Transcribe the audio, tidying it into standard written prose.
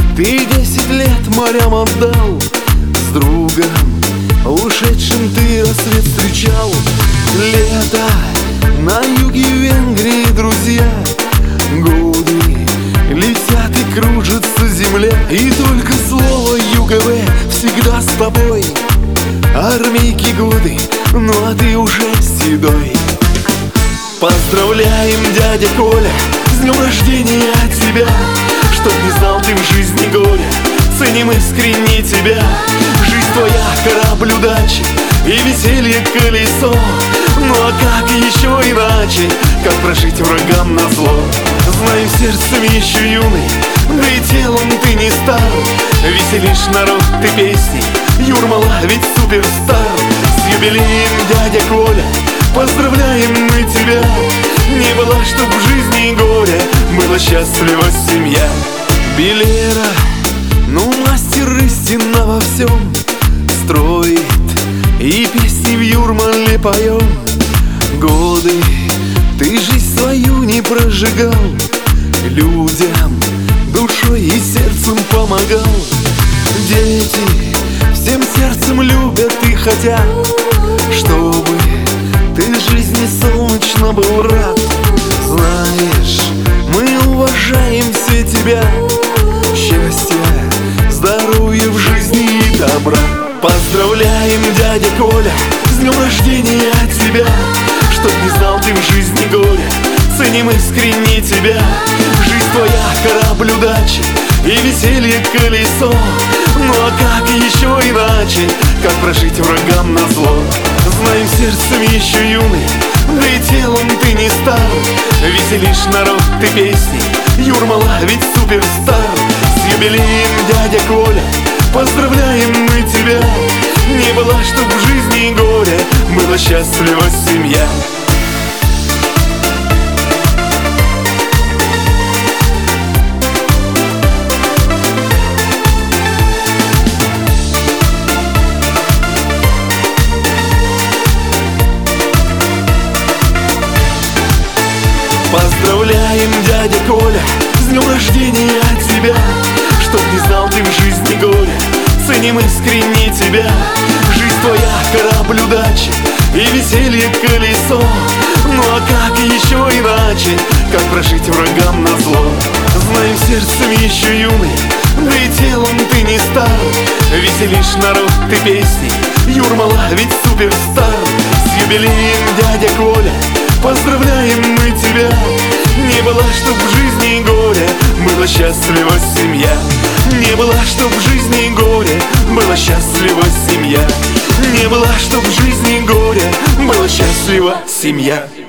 Ты 10 лет морям отдал, с другом ушедшим ты рассвет встречал. Лето на юге Венгрии, друзья, годы летят и кружится земля. И только слово ЮГВ всегда с тобой. Армейки годы, ну а ты уже седой. Поздравляем, дядя Коля, с днем рождения тебя. Чтоб не знал ты в жизни горя, ценим искренне тебя. Жизнь твоя корабль удачи и веселье колесо. Ну а как еще иначе, как прожить врагам назло? Знаем, сердцем еще юный, да и телом ты не стар. Веселишь народ ты песней, Юрмала ведь суперстар. С юбилеем, дядя Коля, поздравляем мы тебя. Не было, чтоб в жизни горя, была счастлива семья. Белера, ну мастер истинно во всем, строит и песни в Юрмале поем. Годы ты жизнь свою не прожигал, людям душой и сердцем помогал. Дети всем сердцем любят и хотят, чтобы ты жизни солнечно был рад. Знаешь, мы уважаем все тебя, счастья, здоровья в жизни и добра. Поздравляем, дядя Коля, с днем рождения тебя. Чтоб не знал ты в жизни горя, ценим искренне тебя. Жизнь твоя корабль удачи и веселье колесо. Ну а как еще иначе, как прожить врагам назло? Знаем, сердцем еще юный, да и телом ты не стар. Веселишь народ ты песней, Юрмала ведь суперстар. С юбилеем, дядя Коля, поздравляем мы тебя. Не было, чтоб в жизни горя, была счастлива семья. Поздравляем, дядя Коля, с днем рождения тебя. Чтоб не знал ты в жизни горя, ценим искренне тебя. Жизнь твоя корабль удачи и веселье колесо. Ну а как еще иначе, как прожить врагам назло? Знаем, сердцем еще юный, да и телом ты не стар. Веселишь народ ты песней, Юрмала ведь суперстар. С юбилеем, дядя Коля, поздравляем мы тебя. Не было, чтоб в жизни горя, была счастлива семья. Не было, чтоб в жизни горя, была счастлива семья. Не было, чтоб в жизни горя, была счастлива семья.